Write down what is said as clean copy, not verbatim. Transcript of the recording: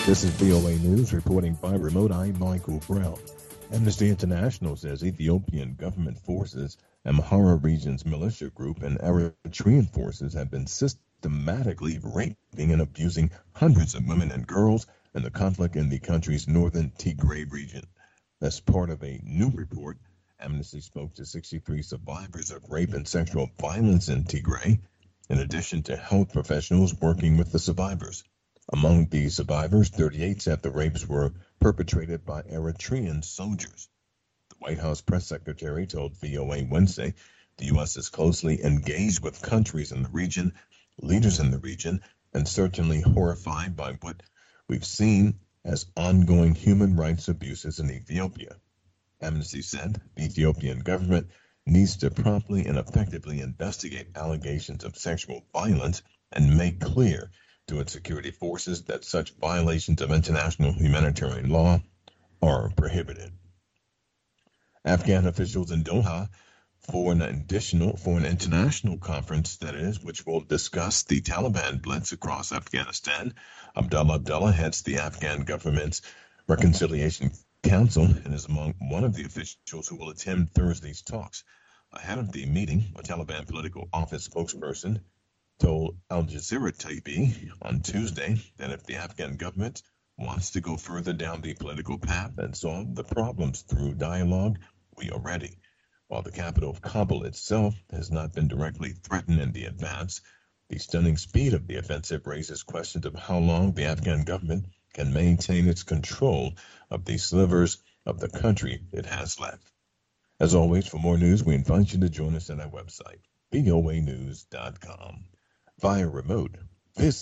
This is VOA News reporting by remote. I'm Michael Brown. Amnesty International says Ethiopian government forces, Amhara region's militia group, and Eritrean forces have been systematically raping and abusing hundreds of women and girls in the conflict in the country's northern Tigray region. As part of a new report, Amnesty spoke to 63 survivors of rape and sexual violence in Tigray, in addition to health professionals working with the survivors. Among the survivors, 38 said the rapes were perpetrated by Eritrean soldiers. The White House press secretary told VOA Wednesday the U.S. is closely engaged with countries in the region, leaders in the region, and certainly horrified by what we've seen as ongoing human rights abuses in Ethiopia. Amnesty said the Ethiopian government needs to promptly and effectively investigate allegations of sexual violence and make clear to its security forces that such violations of international humanitarian law are prohibited. Afghan officials in Doha for an international conference, that is, which will discuss the Taliban blitz across Afghanistan. Abdullah Abdullah heads the Afghan government's Reconciliation Council and is among one of the officials who will attend Thursday's talks. Ahead of the meeting, a Taliban political office spokesperson told Al Jazeera TV on Tuesday that if the Afghan government wants to go further down the political path and solve the problems through dialogue, we are ready. While the capital of Kabul itself has not been directly threatened in the advance, the stunning speed of the offensive raises questions of how long the Afghan government can maintain its control of the slivers of the country it has left. As always, for more news, we invite you to join us at our website, voanews.com. Via remote, visit